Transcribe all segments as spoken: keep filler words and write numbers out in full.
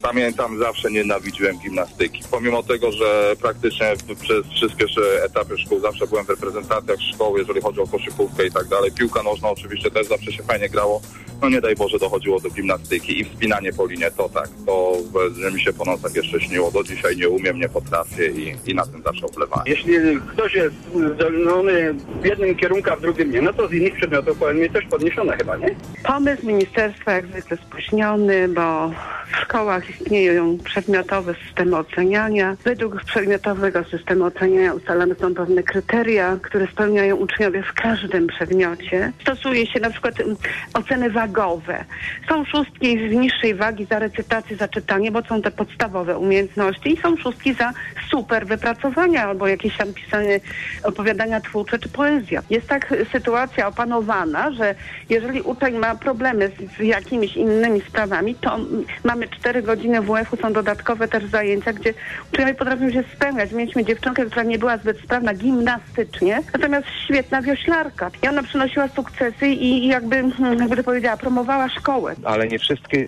Pamiętam, zawsze nienawidziłem gimnastyki. Pomimo tego, że praktycznie przez wszystkie etapy szkół zawsze byłem w reprezentacjach szkoły, jeżeli chodzi o koszykówkę i tak dalej. Piłka nożna oczywiście też zawsze się fajnie grało. No nie daj Boże dochodziło do gimnastyki i wspinanie po linie, to tak, to że mi się po nocach jeszcze śniło. Do dzisiaj nie umiem, nie potrafię i, i na tym zawsze ubolewałem. Jeśli ktoś jest zdolny w jednym kierunku, a w drugim nie, no to z innych przedmiotów powinien mieć też podniesione chyba, nie? Pomysł ministerstwa jak zwykle spóźniony, bo w szkołach istnieją przedmiotowe systemy oceniania. Według przedmiotowego systemu oceniania ustalane są pewne kryteria, które spełniają uczniowie w każdym przedmiocie. Stosuje się na przykład oceny wagowe. Są szóstki z niższej wagi za recytację, za czytanie, bo są te podstawowe umiejętności i są szóstki za super wypracowania albo jakieś tam pisanie, opowiadania twórcze czy poezja. Jest tak sytuacja opanowana, że jeżeli uczeń ma problemy z, z jakimiś innymi sprawami, to mamy cztery godziny W F-u, są dodatkowe też zajęcia, gdzie uczniowie potrafią się spełniać. Mieliśmy dziewczynkę, która nie była zbyt sprawna gimnastycznie, natomiast świetna wioślarka. I ona przynosiła sukcesy i, i jakby, jakby to powiedziała, promowała szkołę. Ale nie wszystkie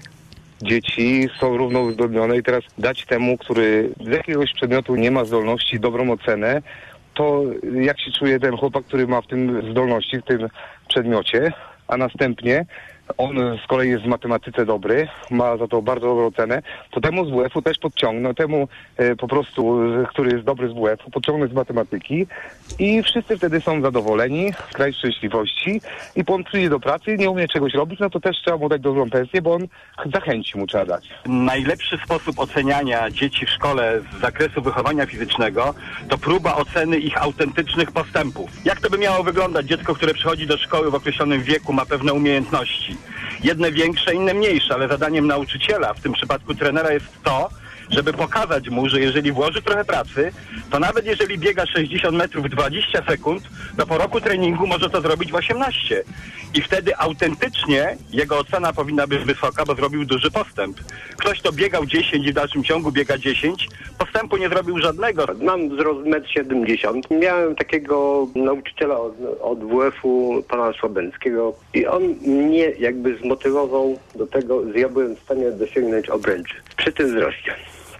dzieci są równo uzdolnione i teraz dać temu, który z jakiegoś przedmiotu nie ma zdolności, dobrą ocenę, to jak się czuje ten chłopak, który ma w tym zdolności, w tym przedmiocie, a następnie on z kolei jest w matematyce dobry, ma za to bardzo dobrą ocenę, to temu z W F-u też podciągnę, temu e, po prostu, który jest dobry z W F-u, podciągnę z matematyki i wszyscy wtedy są zadowoleni, kraj szczęśliwości i on przyjdzie do pracy, nie umie czegoś robić, no to też trzeba mu dać dobrą pensję, bo on zachęci mu trzeba dać. Najlepszy sposób oceniania dzieci w szkole z zakresu wychowania fizycznego to próba oceny ich autentycznych postępów. Jak to by miało wyglądać dziecko, które przychodzi do szkoły w określonym wieku, ma pewne umiejętności? Jedne większe, inne mniejsze, ale zadaniem nauczyciela, w tym przypadku trenera, jest to, żeby pokazać mu, że jeżeli włoży trochę pracy, to nawet jeżeli biega sześćdziesiąt metrów w dwadzieścia sekund, to po roku treningu może to zrobić w osiemnaście. I wtedy autentycznie jego ocena powinna być wysoka, bo zrobił duży postęp. Ktoś, kto biegał dziesięć i w dalszym ciągu biega dziesięć, postępu nie zrobił żadnego. Mam wzrost metr siedemdziesiąt. Miałem takiego nauczyciela od, od W F-u, pana Słabęckiego, i on mnie jakby zmotywował do tego, że ja byłem w stanie dosięgnąć obręczy przy tym wzroście.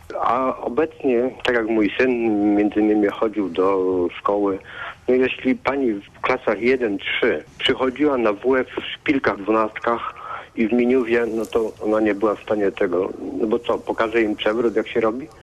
A obecnie, tak jak mój syn między innymi chodził do szkoły, no jeśli pani w klasach jeden trzy przychodziła na W F w szpilkach, dwunastkach i w miniuwie, no to ona nie była w stanie tego, no bo co, pokaże im przewrót, jak się robi?